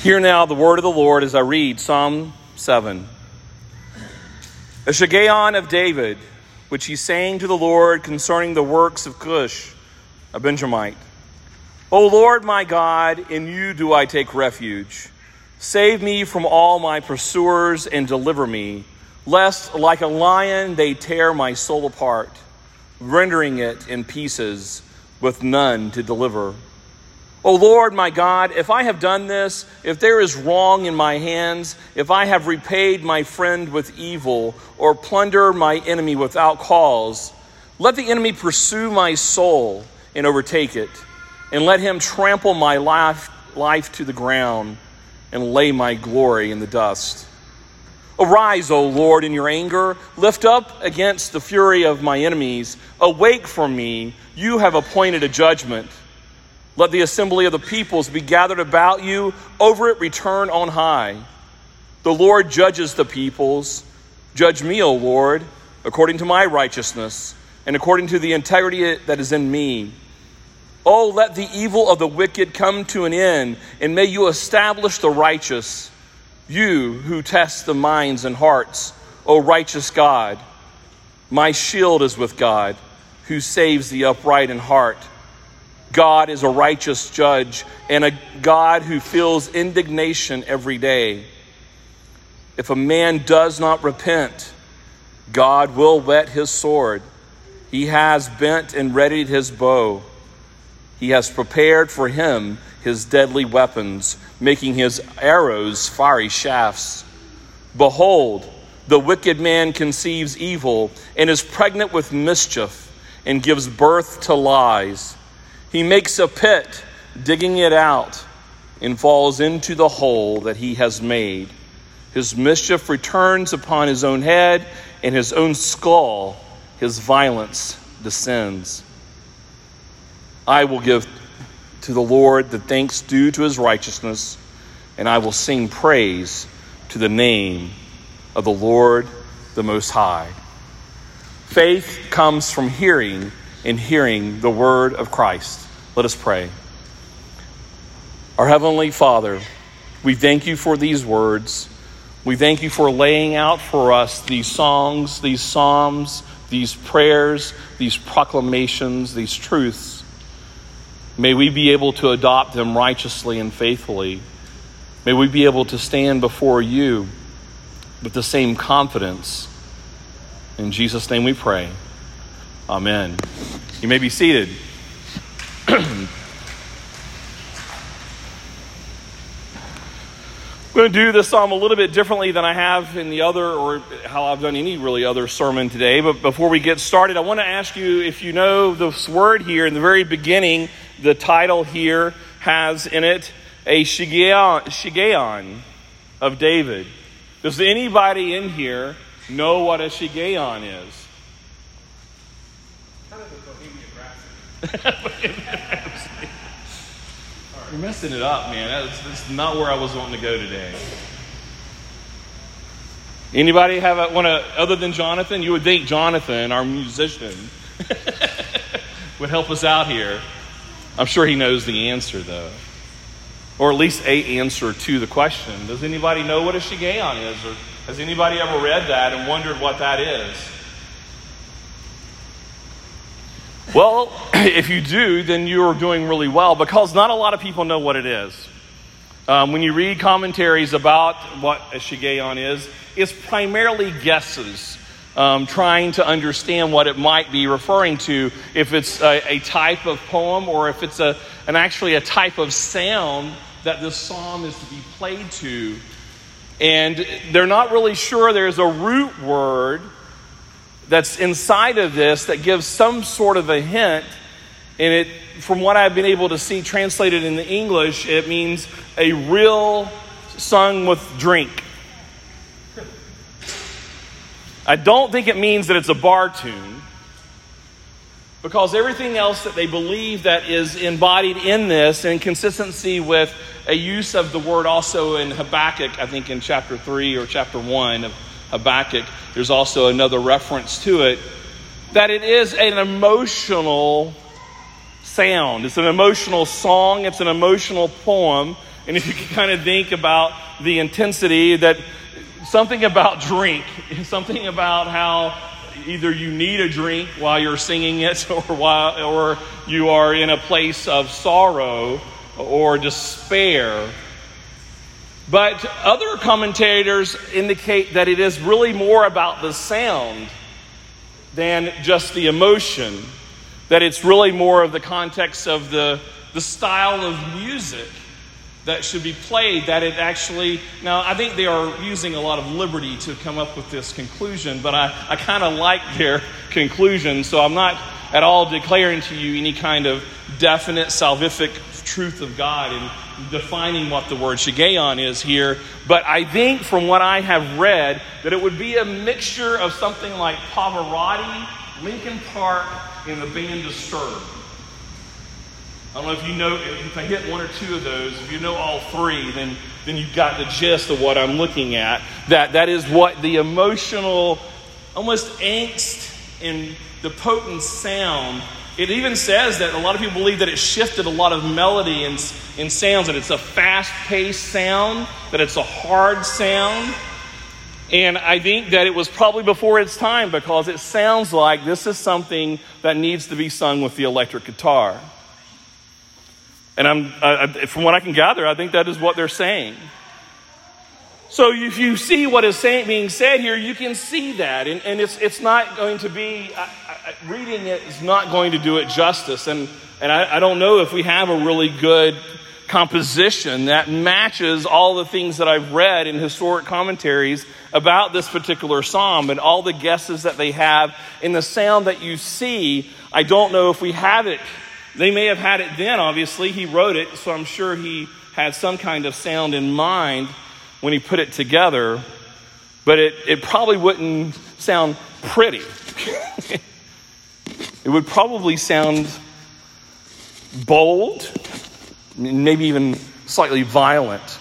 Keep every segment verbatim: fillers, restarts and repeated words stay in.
Hear now the word of the Lord as I read Psalm seven. A Shiggaion of David, which he sang to the Lord concerning the works of Cush, a Benjamite. O Lord my God, in you do I take refuge. Save me from all my pursuers and deliver me, lest like a lion they tear my soul apart, rendering it in pieces with none to deliver. O Lord my God, if I have done this, if there is wrong in my hands, if I have repaid my friend with evil or plundered my enemy without cause, let the enemy pursue my soul and overtake it, and let him trample my life, life to the ground and lay my glory in the dust. Arise, O Lord, in your anger. Lift up against the fury of my enemies. Awake for me. You have appointed a judgment. Let the assembly of the peoples be gathered about you. Over it return on high. The Lord judges the peoples. Judge me, O Lord, according to my righteousness and according to the integrity that is in me. Oh, let the evil of the wicked come to an end, and may you establish the righteous. You who test the minds and hearts, O righteous God. My shield is with God, who saves the upright in heart. God is a righteous judge and a God who feels indignation every day. If a man does not repent, God will whet his sword. He has bent and readied his bow. He has prepared for him his deadly weapons, making his arrows fiery shafts. Behold, the wicked man conceives evil and is pregnant with mischief and gives birth to lies. He makes a pit, digging it out, and falls into the hole that he has made. His mischief returns upon his own head, and his own skull his violence descends. I will give to the Lord the thanks due to his righteousness, and I will sing praise to the name of the Lord the Most High. Faith comes from hearing, and hearing the word of Christ. Let us pray. Our Heavenly Father, we thank you for these words. We thank you for laying out for us these songs, these psalms, these prayers, these proclamations, these truths. May we be able to adopt them righteously and faithfully. May we be able to stand before you with the same confidence. In Jesus' name we pray. Amen. You may be seated. I'm going to do this psalm a little bit differently than I have in the other, or how I've done any really other sermon today. But before we get started, I want to ask you if you know this word here in the very beginning. The title here has in it a Shiggaion, Shiggaion of David. Does anybody in here know what a Shiggaion is? Kind of a Bohemian Rhapsody. You're messing it up, man. That's, that's not where I was wanting to go today. Anybody have a, want to, other than Jonathan? You would think Jonathan, our musician, would help us out here. I'm sure he knows the answer, though. Or at least a answer to the question. Does anybody know what a Shiggaion is? Or has anybody ever read that and wondered what that is? Well, if you do, then you're doing really well, because not a lot of people know what it is. Um, when you read commentaries about what a Shiggaion is, it's primarily guesses. Um, trying to understand what it might be referring to, if it's a, a type of poem or if it's a an actually a type of sound that this psalm is to be played to. And they're not really sure. There's a root word that's inside of this that gives some sort of a hint. And it, from what I've been able to see translated in the English, it means a reel sung with drink. I don't think it means that it's a bar tune, because everything else that they believe that is embodied in this, in consistency with a use of the word also in Habakkuk, I think in chapter three or chapter one of Habakkuk, there's also another reference to it, that it is an emotional sound. It's an emotional song. It's an emotional poem. And if you can kind of think about the intensity, that something about drink, something about how either you need a drink while you're singing it, or while, or you are in a place of sorrow or despair. But other commentators indicate that it is really more about the sound than just the emotion. That it's really more of the context of the, the style of music that should be played, that it actually... Now, I think they are using a lot of liberty to come up with this conclusion, but I, I kind of like their conclusion, so I'm not at all declaring to you any kind of definite salvific truth of God in defining what the word shigeon is here. But I think from what I have read, that it would be a mixture of something like Pavarotti, Linkin Park, and the band Disturbed. I don't know if you know, if I hit one or two of those, if you know all three, then, then you've got the gist of what I'm looking at. That that is what the emotional, almost angst and the potent sound. It even says that a lot of people believe that it shifted a lot of melody and, and sounds, that it's a fast-paced sound, that it's a hard sound. And I think that it was probably before its time, because it sounds like this is something that needs to be sung with the electric guitar. And I'm, I, from what I can gather, I think that is what they're saying. So if you see what is saying, being said here, you can see that. And, and it's it's not going to be, I, I, reading it is not going to do it justice. And, and I, I don't know if we have a really good composition that matches all the things that I've read in historic commentaries about this particular psalm, and all the guesses that they have in the sound that you see. I don't know if we have it. They may have had it then, obviously. He wrote it, so I'm sure he had some kind of sound in mind when he put it together. But it, it probably wouldn't sound pretty. It would probably sound bold, maybe even slightly violent.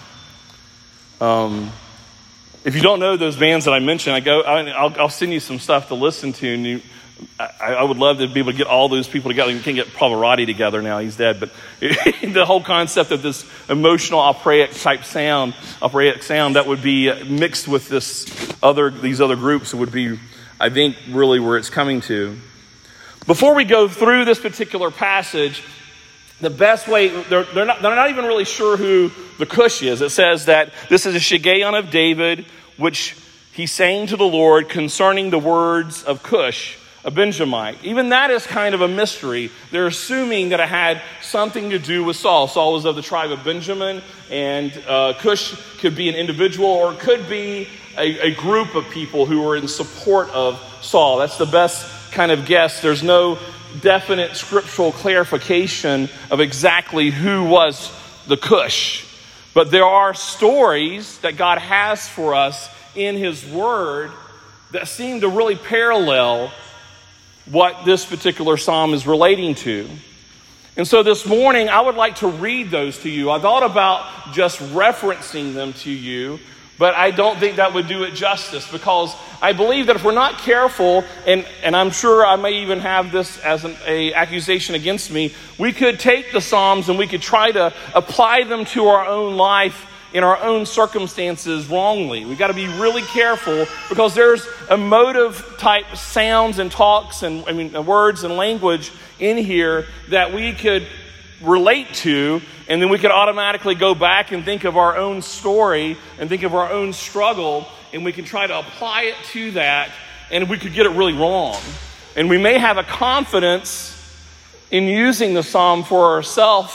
Um, if you don't know those bands that I mentioned, I go, I'll, I'll send you some stuff to listen to, and you, I, I would love to be able to get all those people together. You can't get Pavarotti together now; he's dead. But the whole concept of this emotional operatic type sound, operatic sound that would be mixed with this other, these other groups, would be, I think, really where it's coming to. Before we go through this particular passage, the best way, they're, they're, not, they're not even really sure who the Cush is. It says that this is a shigeon of David, which he sang to the Lord concerning the words of Cush, a Benjamite. Even that is kind of a mystery. They're assuming that it had something to do with Saul. Saul was of the tribe of Benjamin, and uh, Cush could be an individual, or it could be a, a group of people who were in support of Saul. That's the best kind of guess. There's no definite scriptural clarification of exactly who was the Cush. But there are stories that God has for us in his word that seem to really parallel what this particular psalm is relating to. And so this morning, I would like to read those to you. I thought about just referencing them to you, but I don't think that would do it justice, because I believe that if we're not careful, and, and I'm sure I may even have this as an a accusation against me, we could take the Psalms and we could try to apply them to our own life in our own circumstances wrongly. We've got to be really careful, because there's emotive type sounds and talks and I mean words and language in here that we could relate to, and then we could automatically go back and think of our own story and think of our own struggle, and we can try to apply it to that, and we could get it really wrong. And we may have a confidence in using the psalm for ourselves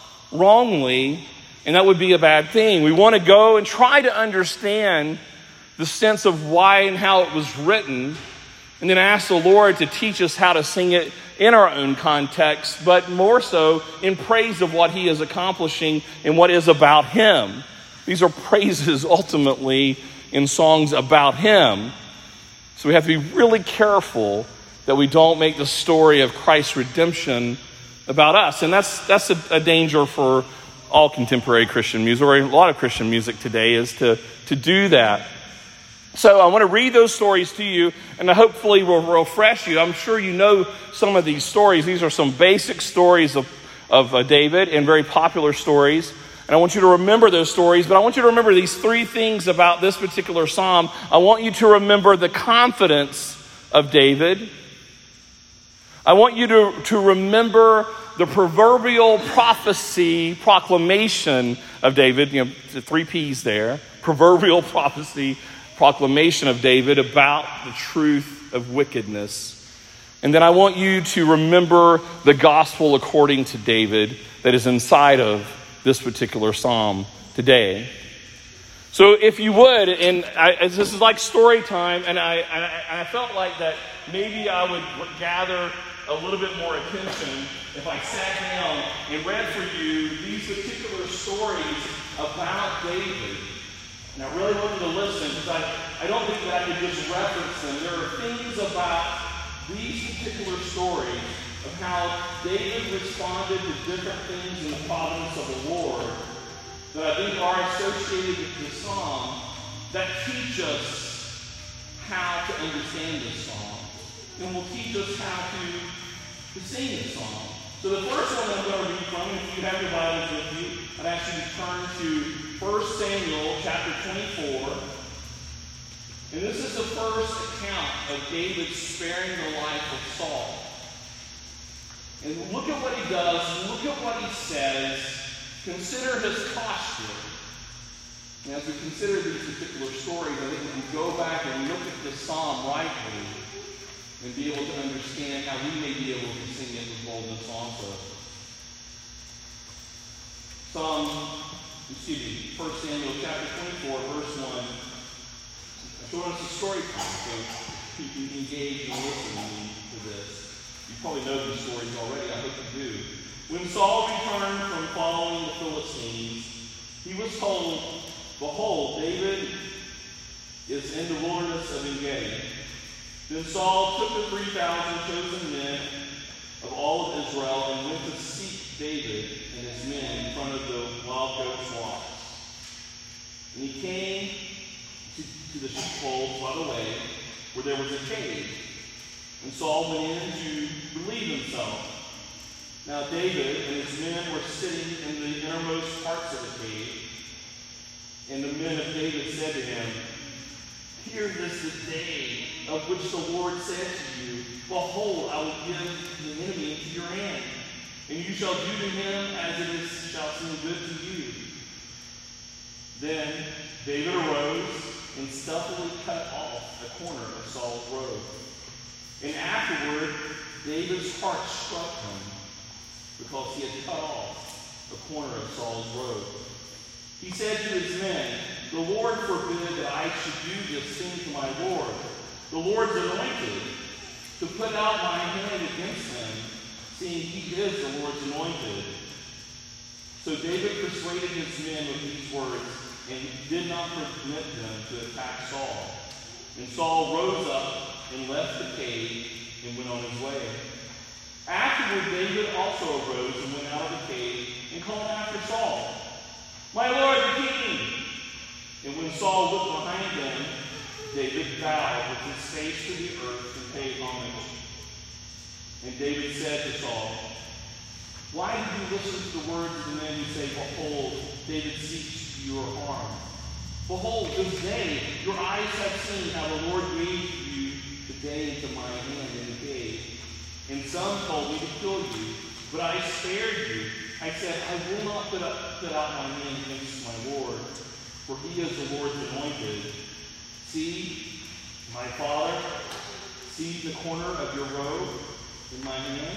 wrongly, and that would be a bad thing. We want to go and try to understand the sense of why and how it was written, and then ask the Lord to teach us how to sing it in our own context, but more so in praise of what he is accomplishing and what is about him. These are praises ultimately in songs about him. So we have to be really careful that we don't make the story of Christ's redemption about us. And that's that's a, a danger for all contemporary Christian music, or a lot of Christian music today, is to, to do that. So I want to read those stories to you, and hopefully will refresh you. I'm sure you know some of these stories. These are some basic stories of, of uh, David, and very popular stories. And I want you to remember those stories, but I want you to remember these three things about this particular psalm. I want you to remember the confidence of David. I want you to, to remember the proverbial prophecy, proclamation of David. You know, the three P's there. Proverbial prophecy, proclamation of David about the truth of wickedness. And then I want you to remember the gospel according to David that is inside of this particular psalm today. So if you would, and I, this is like story time, and I, and I, and I felt like that maybe I would gather a little bit more attention if I sat down and read for you these particular stories about David. And I really want you to listen, because I, I don't think that I could just reference them. There are things about these particular stories of how David responded to different things in the providence of the Lord that I think are associated with this psalm that teach us how to understand this psalm, and will teach us how to, to sing this psalm. So the first one I'm going to read from, if you have your Bibles with you, I'd ask you to turn to First Samuel chapter twenty-four. And this is the first account of David sparing the life of Saul. And look at what he does, look at what he says, consider his posture. And as we consider these particular stories, I think we can go back and look at the psalm rightly and be able to understand how we may be able to sing it with boldness also. Psalm, excuse me, First Samuel chapter twenty-four, verse one. I showed us a story time, so keep you engaged and listening to this. You probably know these stories already, I hope you do. When Saul returned from following the Philistines, he was told, "Behold, David is in the wilderness of En-gedi." Then Saul took the three thousand chosen men of all of Israel and went to seek David and his men in front of the wild goat flocks. And he came to, to the sheepfolds by the way, where there was a cave. And Saul went in to relieve himself. Now David and his men were sitting in the innermost parts of the cave. And the men of David said to him, "Hear this the day of which the Lord said to you, Behold, I will give the enemy into your hand, and you shall do to him as it is, shall seem good to you." Then David arose and stealthily cut off a corner of Saul's robe. And afterward, David's heart struck him, because he had cut off a corner of Saul's robe. He said to his men, "The Lord forbid that I should do this thing to my Lord, the Lord's anointed, to put out my hand against him, seeing he is the Lord's anointed." So David persuaded his men with these words, and did not permit them to attack Saul. And Saul rose up and left the cave and went on his way. Afterward, David also arose and went out of the cave and called after Saul, "My Lord the king!" And when Saul looked behind him, David bowed with his face to the earth and paid homage. And David said to Saul, "Why did you listen to the words of the men who say, Behold, David seeks your harm? Behold, this day your eyes have seen how the Lord gave you today into my hand in the cave. And some told me to kill you, but I spared you. I said, I will not put, up, put out my hand against my Lord, for he is the Lord's anointed. See, my father, see the corner of your robe in my hand?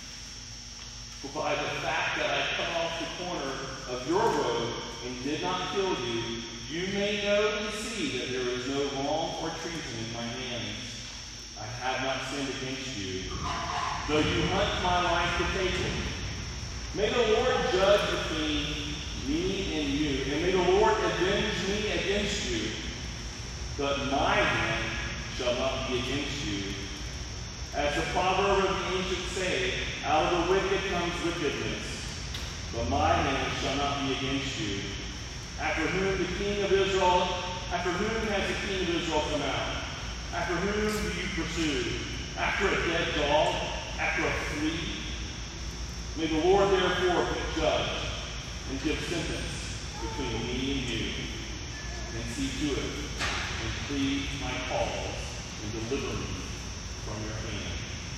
For by the fact that I cut off the corner of your robe and did not kill you, you may know and see that there is no wrong or treason in my hands. I have not sinned against you, though you hunt my life to take it. May the Lord judge between me and you, and may the Lord avenge me against you. But my hand shall not be against you. As the proverb of the ancient say, out of the wicked comes wickedness, but my hand shall not be against you. After whom the king of Israel, after whom has the king of Israel come out? After whom do you pursue? After a dead dog? After a flea? May the Lord therefore judge and give sentence between me and you, and see to it, and plead my cause, and deliver me from your hand.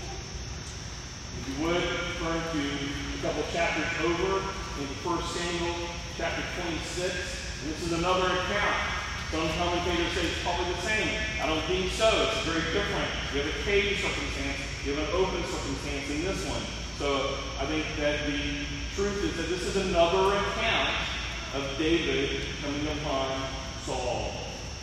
If you would, turn to a couple chapters over into First Samuel chapter twenty-six. And this is another account. Some commentators say it's probably the same. I don't think so. It's very different. You have a cave circumstance. You have an open circumstance in this one. So I think that the truth is that this is another account of David coming upon Saul.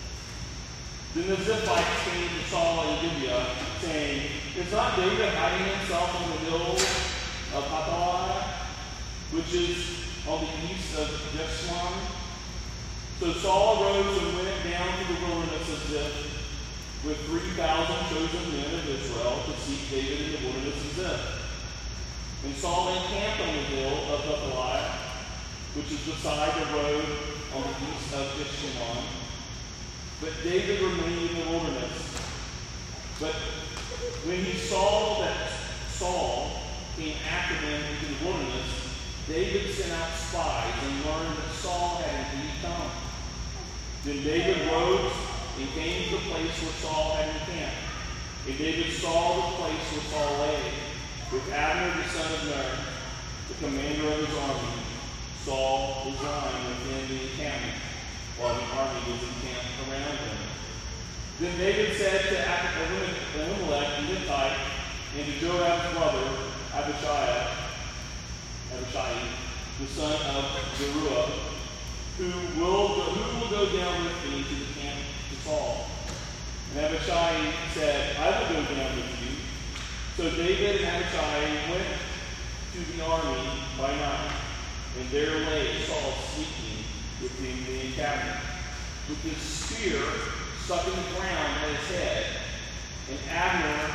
Then the Ziphites came to Saul in Gibeah, saying, is not David hiding himself on the hill of Hathlah, which is on the east of Jeshimon? So Saul arose and went down to the wilderness of Ziph with three thousand chosen men of Israel to seek David in the wilderness of Ziph. And Saul encamped on the hill of Hathlah, which is beside the road on the east of Jeshimon. But David remained in the wilderness. But when he saw that Saul came after them into the wilderness, David sent out spies and learned that Saul had indeed come. Then David rose and came to the place where Saul had encamped. And David saw the place where Saul lay, with Abner the son of Ner, the commander of his army. Saul was lying within the encampment, while the army was encamped around him. Then David said to Ahimelech the Hittite and to Joab's brother Abishai, Abishai, the son of Zeruiah, who will go, who will go down with me to the camp to Saul? And Abishai said, I will go down with you. So David and Abishai went to the army by night, and there lay Saul sleeping within the encampment, with his spear stuck in the ground at his head, and Abner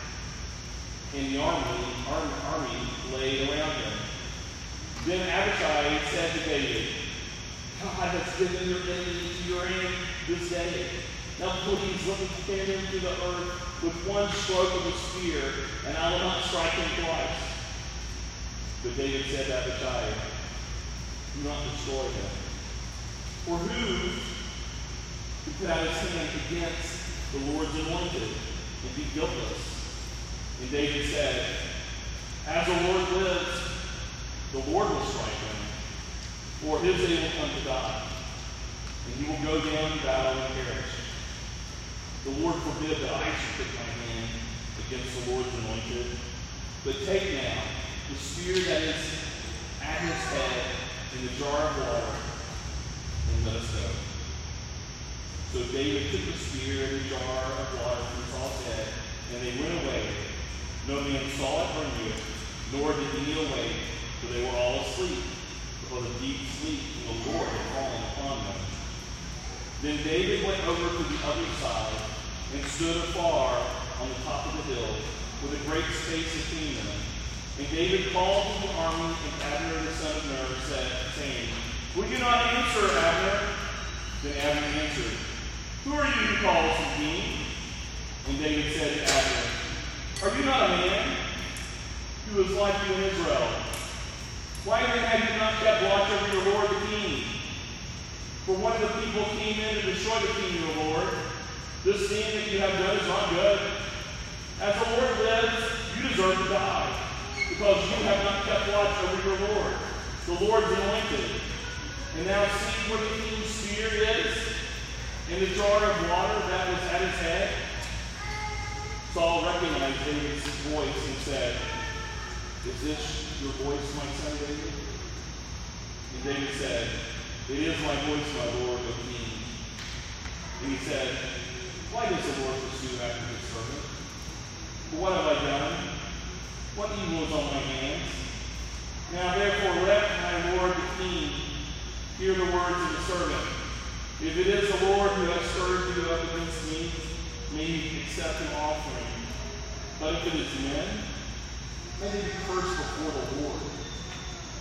and the army, army, army lay around him. Then Abishai said to David, God has given your enemy into your hand this day. Now please let me tear him to the earth with one stroke of the spear, and I will not strike him twice. But David said to Abishai, do not destroy him. For who could put out his hand against the Lord's anointed and be guiltless? And David said, as the Lord lives, the Lord will strike him, for his day will come to die, and he will go down to battle and perish. The Lord forbid that I should put my hand against the Lord's anointed. But take now the spear that is at his head in the jar of water, and let us go. So David took the spear and the jar of water from Saul's head, and they went away. No man saw it or knew it, nor did any awake, for they were all asleep, because a deep sleep from the Lord had fallen upon them. Then David went over to the other side, and stood afar on the top of the hill, with a great space between them. And David called to the army, and Abner the son of Ner said, saying, will you not answer, Abner? Then Abner answered, who are you who calls the king? And David said to Abner, are you not a man who is like you in Israel? Why then have you not kept watch over your lord the king? For one of the people came in to destroy the king, your lord. This thing that you have done is not good. As the Lord lives, you deserve to die, because you have not kept watch over your Lord, the Lord's anointed. And now see where the king's spear is, in the jar of water that was at his head. Saul recognized David's voice and said, is this your voice, my son David? And David said, it is my voice, my Lord, O king. And he said, why does the Lord pursue after his servant? For what have I done? What evil is on my hands? Now therefore let my Lord the king hear the words of the servant. If it is the Lord who has stirred you up against me, may he accept an offering. But if it is men, may they be cursed before the Lord.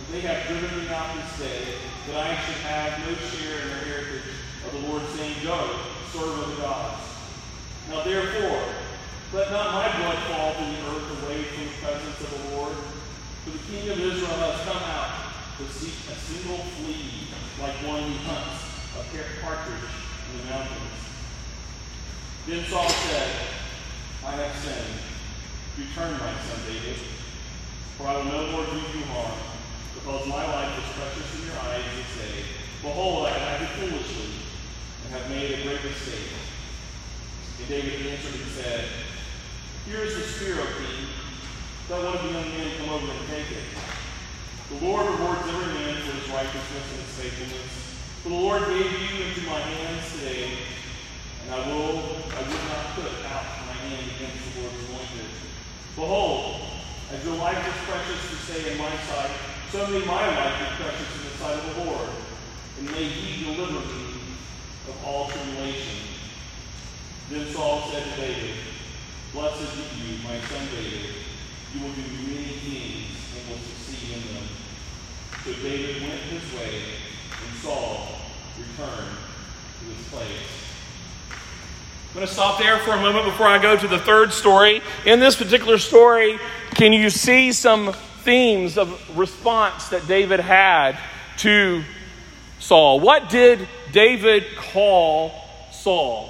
They have driven me out this day, that I should have no share in the heritage of the Lord, saying, Go, serve other gods. Now therefore, let not my blood fall to the earth away from the presence of the Lord. For the king of Israel has come out to seek a single flea, like one who hunts a partridge in the mountains. Then Saul said, I have sinned. Return, my son David, for I will no more do you harm, because my life is precious in your eyes this day. Behold, I have acted foolishly, and have made a great mistake. And David answered and said, Here is the spear, O king. Let one of the young men come over and take it. The Lord rewards every man for his righteousness and his faithfulness. For the Lord gave you into my hands today, and I will I would not put out my hand against the Lord's anointed. Behold, as your life is precious to stay in my sight, so may my life be precious in the sight of the Lord, and may he deliver me of all tribulation. Then Saul said to David, Blessed be you, my son David. You will do many things and will succeed in them. So David went his way, and Saul returned to his place. I'm going to stop there for a moment before I go to the third story. In this particular story, can you see some themes of response that David had to Saul? What did David call Saul?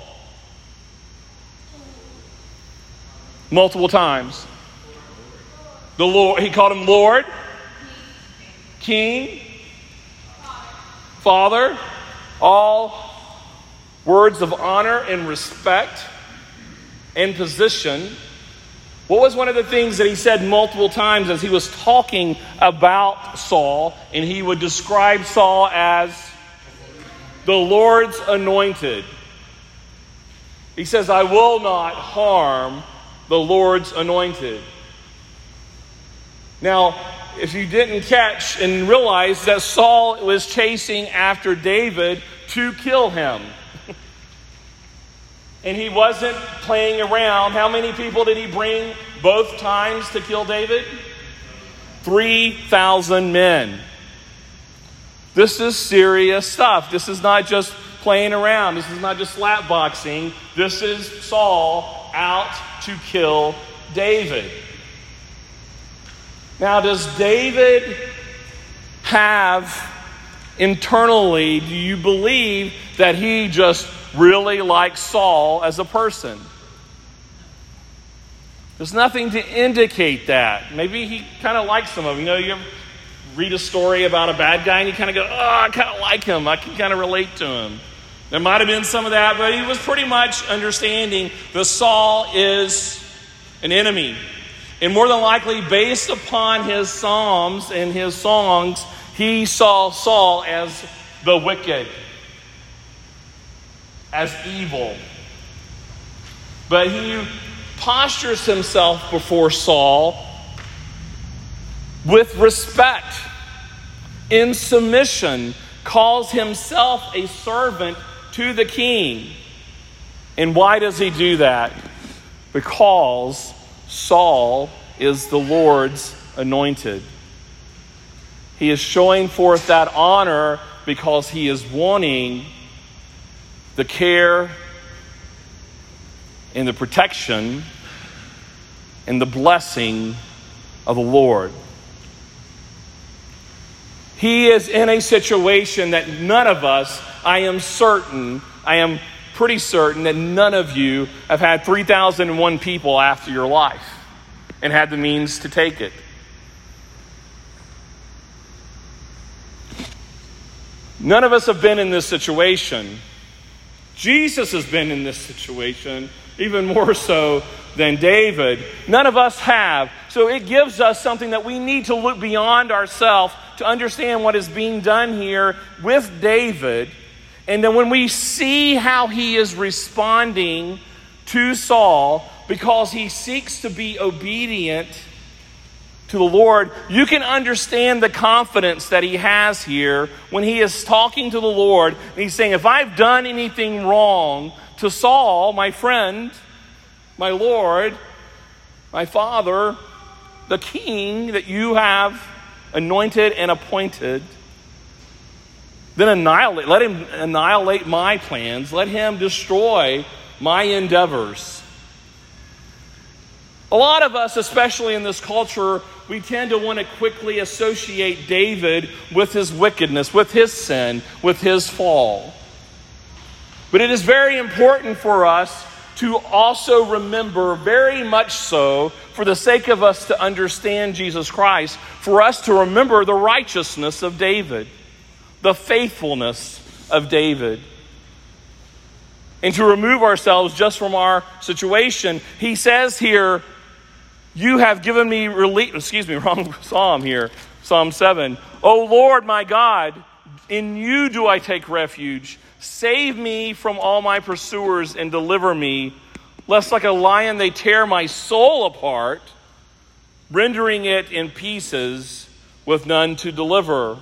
Multiple times. The Lord, he called him Lord, King, Father, all words of honor and respect and position. What was one of the things that he said multiple times as he was talking about Saul, and he would describe Saul as the Lord's anointed? He says, I will not harm the Lord's anointed. Now, if you didn't catch and realize that Saul was chasing after David to kill him. And he wasn't playing around. How many people did he bring both times to kill David? three thousand men. This is serious stuff. This is not just playing around. This is not just slap boxing. This is Saul out to kill David. Now, does David have internally, do you believe that he just really likes Saul as a person? There's nothing to indicate that. Maybe he kind of likes some of them. You know, you ever read a story about a bad guy and you kind of go, oh, I kind of like him. I can kind of relate to him. There might have been some of that, but he was pretty much understanding that Saul is an enemy. And more than likely, based upon his psalms and his songs, he saw Saul as the wicked, as evil. But he postures himself before Saul with respect, in submission, calls himself a servant to the king. And why does he do that? Because Saul is the Lord's anointed. He is showing forth that honor because he is wanting the care and the protection and the blessing of the Lord. He is in a situation that none of us, I am certain, I am pretty certain that none of you have had three thousand one people after your life and had the means to take it. None of us have been in this situation. Jesus has been in this situation, even more so than David. None of us have. So it gives us something that we need to look beyond ourselves to understand what is being done here with David. And then when we see how he is responding to Saul, because he seeks to be obedient to the Lord, you can understand the confidence that he has here when he is talking to the Lord. And he's saying, if I've done anything wrong to Saul, my friend, my Lord, my Father, the King that you have anointed and appointed. Then annihilate, let him annihilate my plans. Let him destroy my endeavors. A lot of us, especially in this culture, we tend to want to quickly associate David with his wickedness, with his sin, with his fall. But it is very important for us to also remember, very much so, for the sake of us to understand Jesus Christ, for us to remember the righteousness of David, the faithfulness of David. And to remove ourselves just from our situation, he says here, you have given me relief. Excuse me, wrong psalm here. Psalm seven. O Lord, my God, in you do I take refuge. Save me from all my pursuers and deliver me, lest like a lion they tear my soul apart, rendering it in pieces with none to deliver.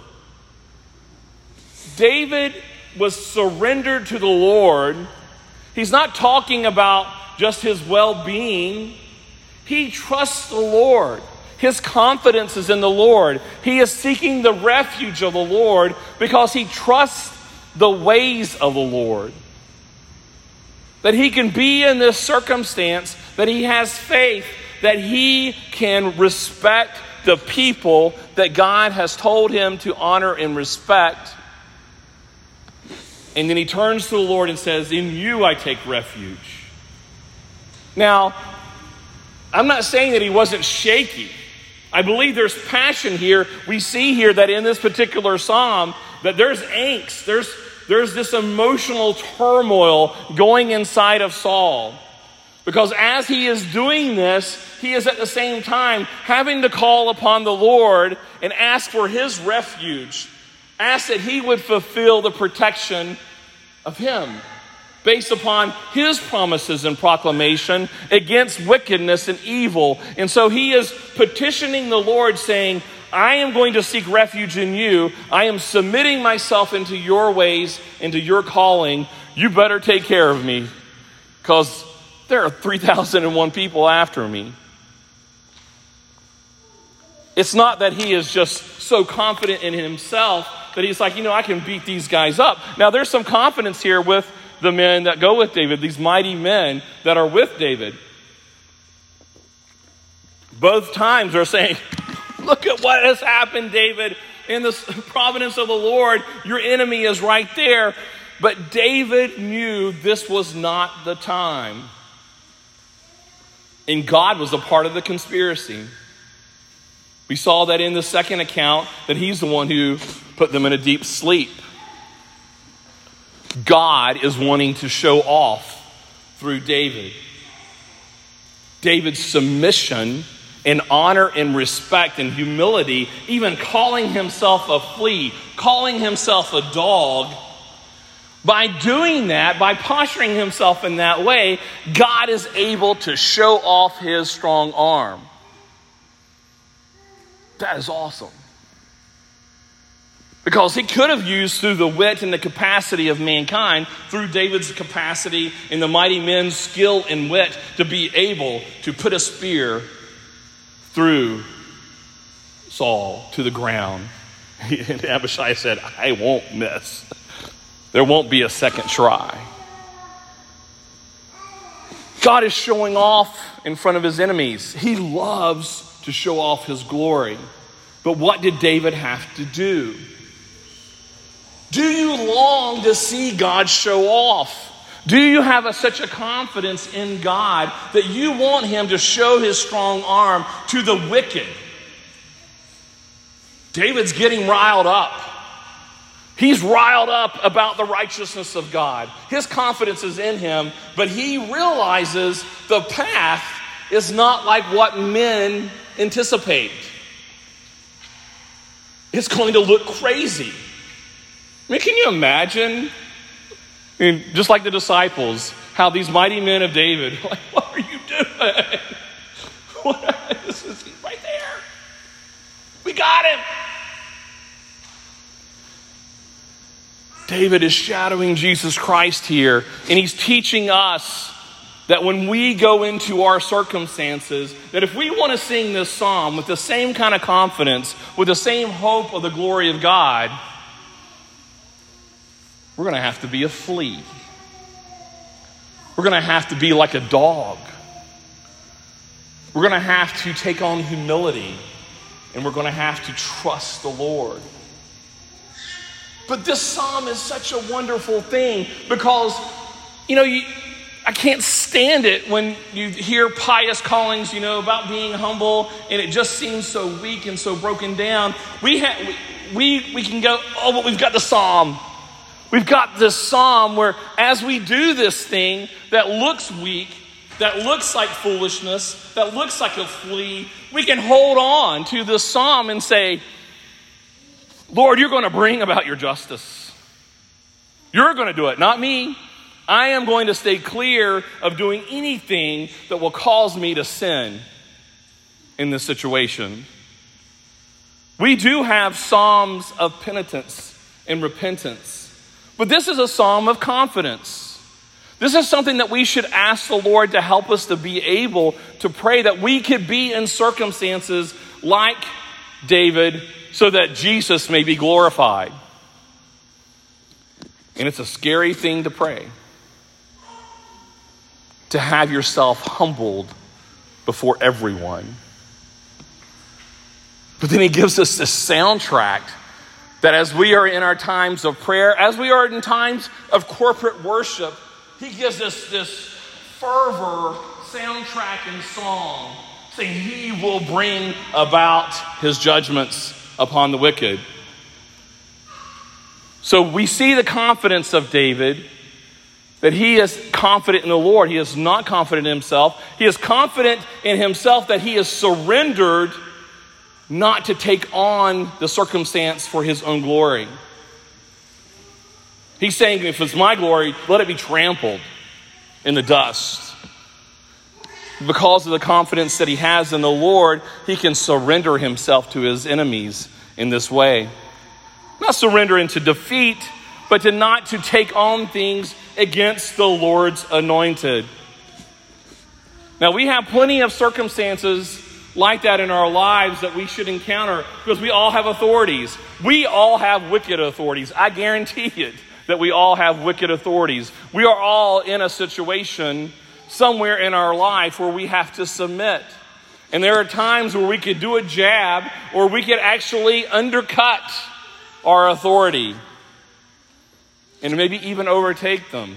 David was surrendered to the Lord. He's not talking about just his well-being. He trusts the Lord. His confidence is in the Lord. He is seeking the refuge of the Lord because he trusts the ways of the Lord. That he can be in this circumstance, that he has faith, that he can respect the people that God has told him to honor and respect. And then he turns to the Lord and says, in you I take refuge. Now, I'm not saying that he wasn't shaky. I believe there's passion here. We see here that in this particular psalm, that there's angst. There's, there's this emotional turmoil going inside of Saul. Because as he is doing this, he is at the same time having to call upon the Lord and ask for his refuge. Ask that he would fulfill the protection of him, based upon his promises and proclamation against wickedness and evil. And so he is petitioning the Lord, saying, I am going to seek refuge in you. I am submitting myself into your ways, into your calling. You better take care of me, because there are three thousand one people after me. It's not that he is just so confident in himself that he's like, you know, I can beat these guys up. Now, there's some confidence here with the men that go with David, these mighty men that are with David. Both times they're saying, look at what has happened, David. In the providence of the Lord, your enemy is right there. But David knew this was not the time. And God was a part of the conspiracy. We saw that in the second account, that he's the one who put them in a deep sleep. God is wanting to show off through David. David's submission and honor and respect and humility, even calling himself a flea, calling himself a dog. By doing that, by posturing himself in that way, God is able to show off his strong arm. That is awesome. Because he could have used through the wit and the capacity of mankind, through David's capacity and the mighty men's skill and wit, to be able to put a spear through Saul to the ground. And Abishai said, I won't miss. There won't be a second try. God is showing off in front of his enemies. He loves to show off his glory. But what did David have to do? Do you long to see God show off? Do you have a, such a confidence in God that you want him to show his strong arm to the wicked? David's getting riled up. He's riled up about the righteousness of God. His confidence is in him, but he realizes the path is not like what men anticipate. It's going to look crazy. I mean, can you imagine? I mean, just like the disciples, how these mighty men of David, like, what are you doing? What? This is, he's right there. We got him. David is shadowing Jesus Christ here, and he's teaching us that when we go into our circumstances, that if we want to sing this psalm with the same kind of confidence, with the same hope of the glory of God, we're going to have to be a flea. We're going to have to be like a dog. We're going to have to take on humility, and we're going to have to trust the Lord. But this psalm is such a wonderful thing because, you know, you, I can't stand it when you hear pious callings, you know, about being humble, and it just seems so weak and so broken down. We have, we, we can go, oh, but we've got the psalm. We've got this psalm where as we do this thing that looks weak, that looks like foolishness, that looks like a flea, we can hold on to this psalm and say, Lord, you're going to bring about your justice. You're going to do it, not me. I am going to stay clear of doing anything that will cause me to sin in this situation. We do have psalms of penitence and repentance, but this is a psalm of confidence. This is something that we should ask the Lord to help us to be able to pray that we could be in circumstances like David so that Jesus may be glorified. And it's a scary thing to pray, to have yourself humbled before everyone. But then he gives us this soundtrack that as we are in our times of prayer, as we are in times of corporate worship, he gives us this fervor soundtrack and song saying he will bring about his judgments upon the wicked. So we see the confidence of David, that he is confident in the Lord. He is not confident in himself. He is confident in himself that he is surrendered not to take on the circumstance for his own glory. He's saying, if it's my glory, let it be trampled in the dust. Because of the confidence that he has in the Lord, he can surrender himself to his enemies in this way. Not surrender into defeat, but to not to take on things against the Lord's anointed. Now, we have plenty of circumstances like that in our lives that we should encounter because we all have authorities. We all have wicked authorities. I guarantee it that we all have wicked authorities. We are all in a situation somewhere in our life where we have to submit. And there are times where we could do a jab or we could actually undercut our authority and maybe even overtake them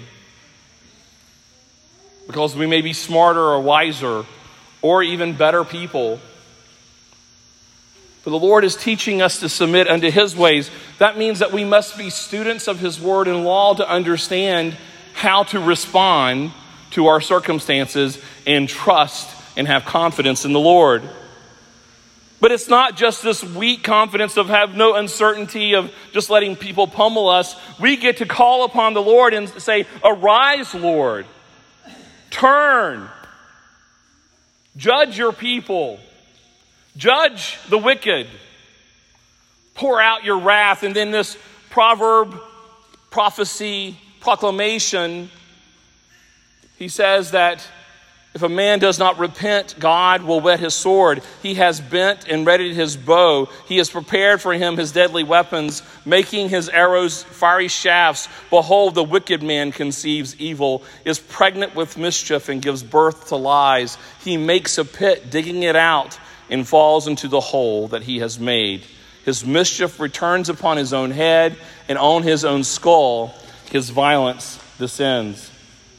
because we may be smarter or wiser or even better people. But the Lord is teaching us to submit unto his ways. That means that we must be students of his word and law to understand how to respond to our circumstances and trust and have confidence in the Lord. But it's not just this weak confidence of have no uncertainty of just letting people pummel us. We get to call upon the Lord and say, arise, Lord. Turn. Judge your people. Judge the wicked. Pour out your wrath. And then this proverb, prophecy, proclamation, he says that if a man does not repent, God will whet his sword. He has bent and readied his bow. He has prepared for him his deadly weapons, making his arrows fiery shafts. Behold, the wicked man conceives evil, is pregnant with mischief, and gives birth to lies. He makes a pit, digging it out, and falls into the hole that he has made. His mischief returns upon his own head, and on his own skull his violence descends.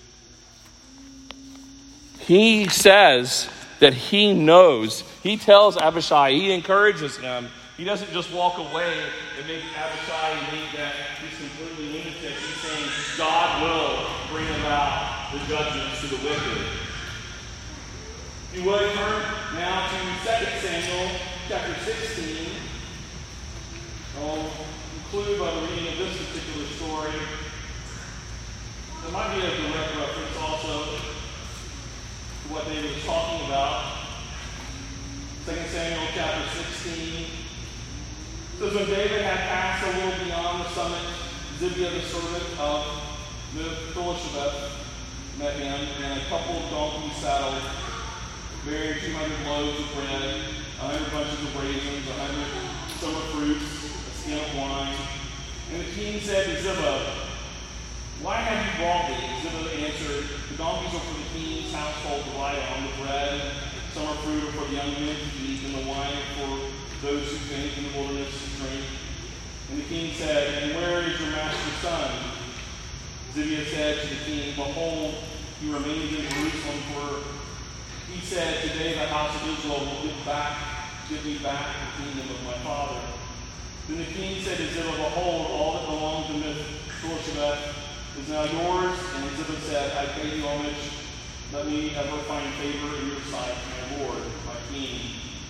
He says that he knows. He tells Abishai, he encourages him. He doesn't just walk away and make Abishai think that he's completely lunatic. He's saying God will bring about the judgments to the wicked. If you would turn now to Second Samuel chapter sixteen. I'll conclude by the reading of this particular story. There might be a direct reference also to what David was talking about. Second Samuel chapter sixteen. It says, when David had passed a little beyond the summit, Zibiah the servant of Mephibosheth, met him, and a couple of donkeys saddled, bearing two hundred loaves of bread, a hundred bunches of raisins, a hundred summer fruits, a skin of wine. And the king said to Ziba, "Why have you brought these?" Ziba answered, "The donkeys are for the king's household to ride on, the bread, summer fruit are for the young men to eat, and the wine for those who faint in the wilderness to drink." And the king said, "And where is your master's son?" Ziba said to the king, "Behold, he remains in Jerusalem, for he said, 'Today the house of Israel will give back, give me back the kingdom of my father.'" Then the king said to Ziba, "Behold, all that belongs to Mephibosheth is now yours." And Ziba said, "I pay you homage. Let me ever find favor in your sight, my lord, my king."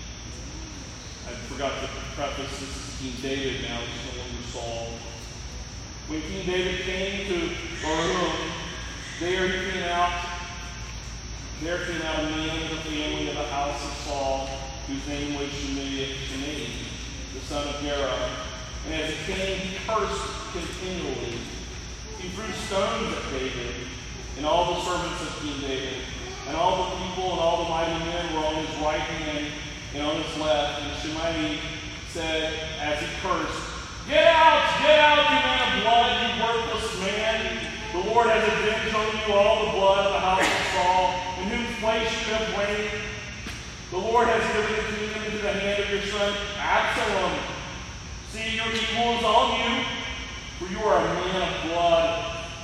I forgot to preface, this is King David now, he's no longer Saul. When King David came to Bahurim, there he came out, there came out a man of the family of the house of Saul, whose name was Shimei, Shimei, the son of Gera. And as he came, he cursed continually. He threw stones at David and all the servants of King David. And all the people and all the mighty men were on his right hand and on his left. And Shimei said, as he cursed, "Get out, get out, you man of blood, you worthless man. The Lord has avenged on you all the blood of the house of Saul, in whose place you have reigned. The Lord has given the kingdom into the hand of your son Absalom. See, your evil is on you, for you are a man of blood."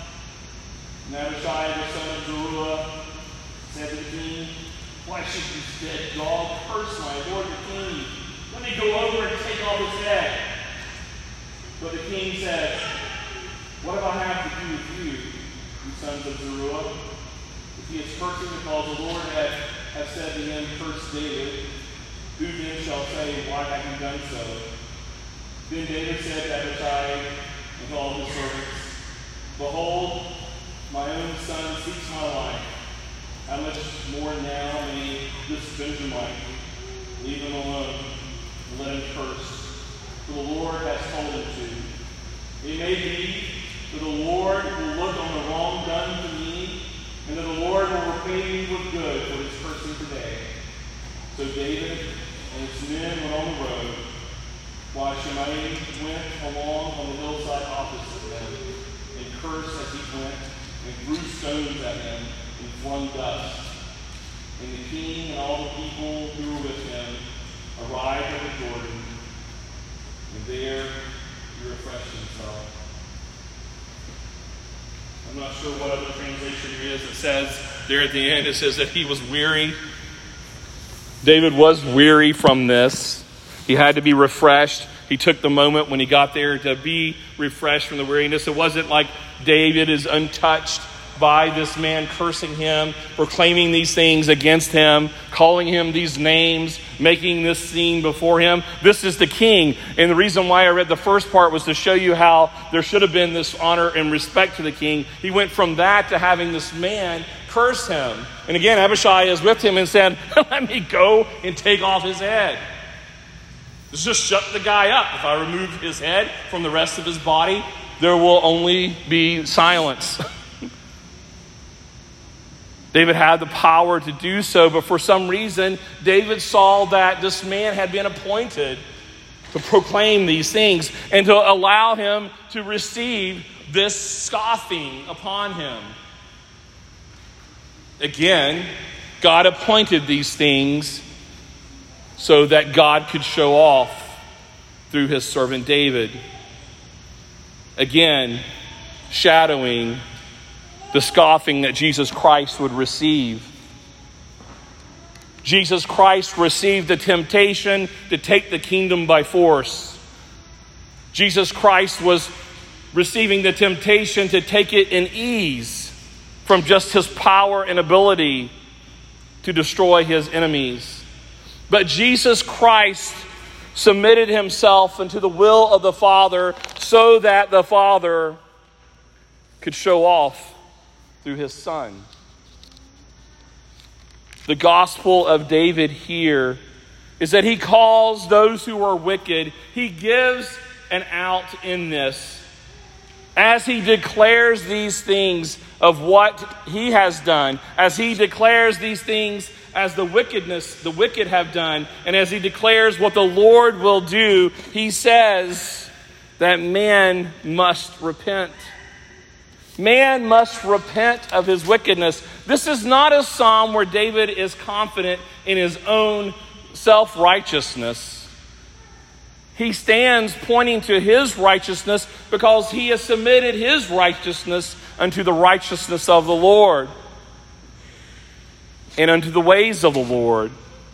And Abishai, the son of Zeruiah, said to the king, "Why should this dead dog curse my lord the king? Let me go over and take off his head." But the king said, "What have I have to do with you, you sons of Zeruiah? If he is cursing because the Lord had, has said to him, 'Curse David,' who then shall say, 'Why have you done so?'" Then David said to Abishai and to all his servants, "Behold, my own son seeks my life. How much more now may this Benjamite leave him alone and let him curse? For the Lord has told him to. It may be that the Lord will look on the wrong done to me, and that the Lord will repay me with good for his cursing today." So David and his men went on the road, while Shimei went along on the hillside opposite them, and cursed as he went, and threw stones at him, and flung dust. And the king and all the people who were with him arrived at the Jordan, and there he refreshed himself. I'm not sure what other translation there is that says there at the end, it says that he was weary. David was weary from this. He had to be refreshed. He took the moment when he got there to be refreshed from the weariness. It wasn't like David is untouched by this man cursing him, proclaiming these things against him, calling him these names, making this scene before him. This is the king. And the reason why I read the first part was to show you how there should have been this honor and respect to the king. He went from that to having this man curse him. And again, Abishai is with him and said, "Let me go and take off his head. Let's just shut the guy up. If I remove his head from the rest of his body, there will only be silence." David had the power to do so, but for some reason, David saw that this man had been appointed to proclaim these things and to allow him to receive this scoffing upon him. Again, God appointed these things so that God could show off through his servant David. Again, shadowing the scoffing that Jesus Christ would receive. Jesus Christ received the temptation to take the kingdom by force. Jesus Christ was receiving the temptation to take it in ease from just his power and ability to destroy his enemies. But Jesus Christ submitted himself unto the will of the Father so that the Father could show off through his Son. The gospel of David here is that he calls those who are wicked, he gives an out in this as he declares these things of what he has done, as he declares these things as the wickedness the wicked have done, and as he declares what the Lord will do, he says that man must repent. Man must repent of his wickedness. This is not a psalm where David is confident in his own self-righteousness. He stands pointing to his righteousness because he has submitted his righteousness unto the righteousness of the Lord and unto the ways of the Lord.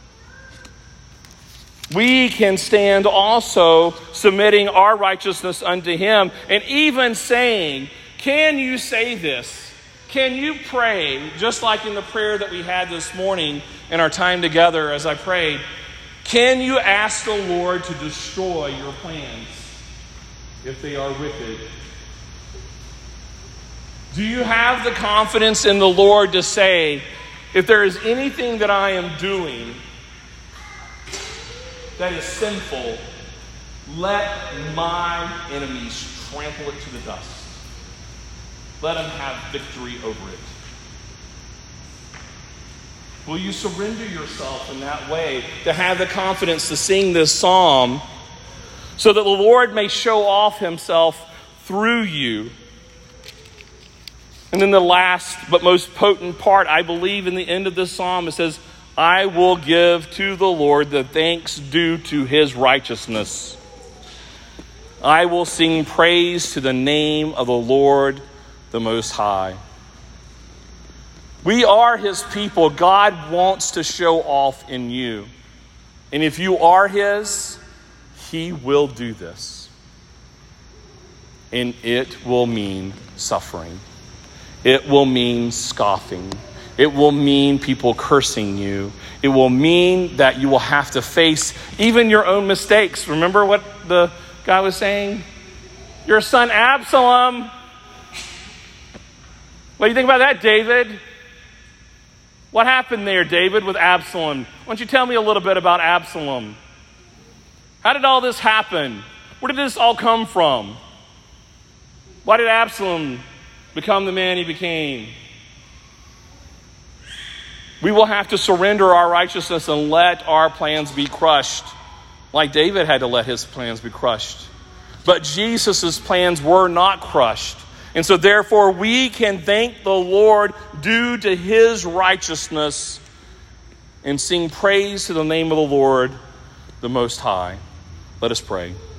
We can stand also submitting our righteousness unto him, and even saying, can you say this? Can you pray, just like in the prayer that we had this morning in our time together as I prayed, can you ask the Lord to destroy your plans if they are wicked? Do you have the confidence in the Lord to say, if there is anything that I am doing that is sinful, let my enemies trample it to the dust. Let them have victory over it. Will you surrender yourself in that way to have the confidence to sing this psalm so that the Lord may show off himself through you? And then the last but most potent part, I believe, in the end of this psalm, it says, I will give to the Lord the thanks due to his righteousness. I will sing praise to the name of the Lord, the Most High. We are his people. God wants to show off in you. And if you are his, he will do this. And it will mean suffering. It will mean scoffing. It will mean people cursing you. It will mean that you will have to face even your own mistakes. Remember what the guy was saying? Your son Absalom. What do you think about that, David? What happened there, David, with Absalom? Why don't you tell me a little bit about Absalom? How did all this happen? Where did this all come from? Why did Absalom become the man he became? We will have to surrender our righteousness and let our plans be crushed, like David had to let his plans be crushed. But Jesus' plans were not crushed. And so therefore we can thank the Lord due to his righteousness and sing praise to the name of the Lord, the Most High. Let us pray.